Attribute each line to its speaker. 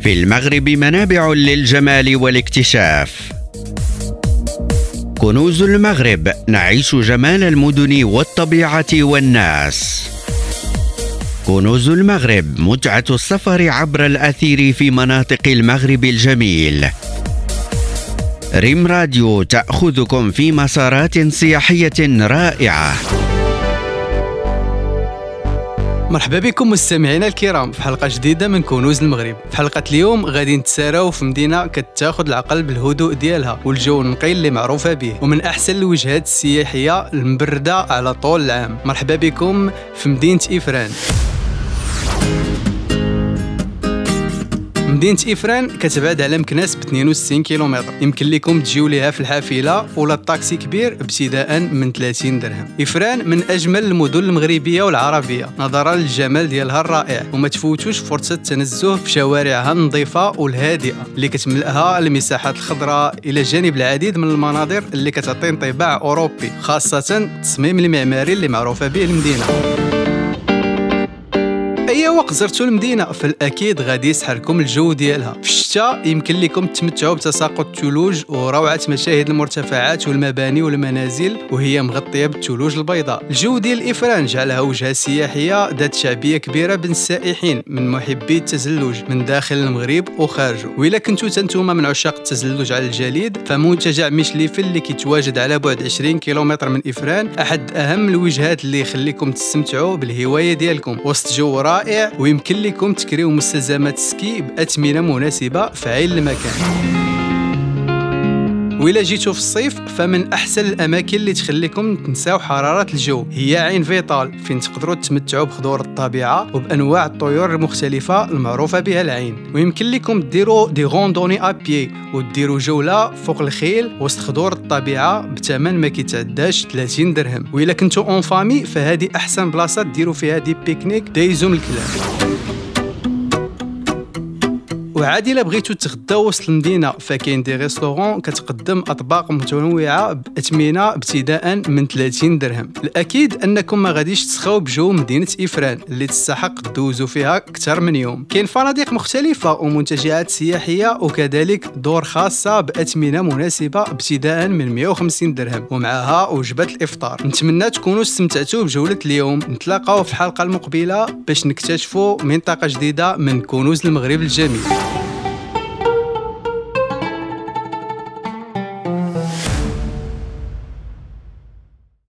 Speaker 1: في المغرب منابع للجمال والاكتشاف. كنوز المغرب، نعيش جمال المدن والطبيعة والناس. كنوز المغرب، متعة السفر عبر الأثير في مناطق المغرب الجميل. ريم راديو تأخذكم في مسارات سياحية رائعة.
Speaker 2: مرحبا بكم مستمعينا الكرام في حلقة جديدة من كنوز المغرب. في حلقة اليوم غادي نتساراو في مدينة كتاخذ العقل بالهدوء ديالها والجو النقي اللي معروفة به، ومن أحسن الوجهات السياحية المبردة على طول العام. مرحبا بكم في مدينة إفران. مدينة إفران كتبعد على مكناس ب 62 كيلومتر، يمكن لكم تجيو ليها في الحافلة ولا الطاكسي كبير ابتداء من 30 درهم. إفران من أجمل المدن المغربية والعربية نظرا للجمال ديالها الرائع، وما تفوتوش فرصة التنزه في شوارعها النظيفة والهادئة اللي كتملأها المساحات الخضراء، إلى جانب العديد من المناظر اللي كتعطي انطباع أوروبي، خاصة التصميم المعماري اللي معروفة به المدينة. أي وقت زرتوا المدينة فالأكيد غادي يسحركم الجو ديالها. في الشتاء يمكن لكم تتمتعوا بتساقط الثلوج وروعة مشاهد المرتفعات والمباني والمنازل وهي مغطية بالثلوج البيضاء. الجو ديال إفران جعلها وجهة سياحية ذات شعبية كبيرة بين السائحين من محبي التزلج من داخل المغرب وخارجه. وإلا كنتوا تنتوما من عشاق التزلج على الجليد فمنتجع ميشليفل اللي كيتواجد على بعد 20 كيلومتر من إفران أحد أهم الوجهات اللي يخليكم تستمتعوا بالهواية ديالكم وسط جو رائع، ويمكن لكم تكريو مستلزمات السكي بأثمنة مناسبة في عين المكان. وإلا جيتوا في الصيف فمن أحسن الأماكن اللي تخليكم تنساو حرارة الجو هي عين فيطال، فين تقدروا تتمتعوا بخضور الطبيعة وبأنواع الطيور المختلفة المعروفة بها العين. ويمكن لكم ديروا دي غوندوني أبيي وديروا جولة فوق الخيل وسط خضور الطبيعة بثمن ما كيتعداش 30 درهم. وإلا كنتوا اون فامي فهذه أحسن بلاصة ديروا فيها دي بيكنيك دايزو من الكلام. وعادي الا بغيتو تغداو وسط المدينه فكاين دي ريستورون كتقدم اطباق متنوعه باثمنه ابتداء من 30 درهم. الاكيد انكم ما غاديش تسخاو بجو مدينه إفران اللي تستحق دوزو فيها اكثر من يوم. كاين فنادق مختلفه ومنتجعات سياحيه وكذلك دور خاصه باثمنه مناسبه ابتداء من 150 درهم ومعها وجبه الافطار. نتمنى تكونوا استمتعتوا بجوله اليوم. نتلاقاو في الحلقه المقبله باش نكتشفوا منطقه جديده من كنوز المغرب الجميل.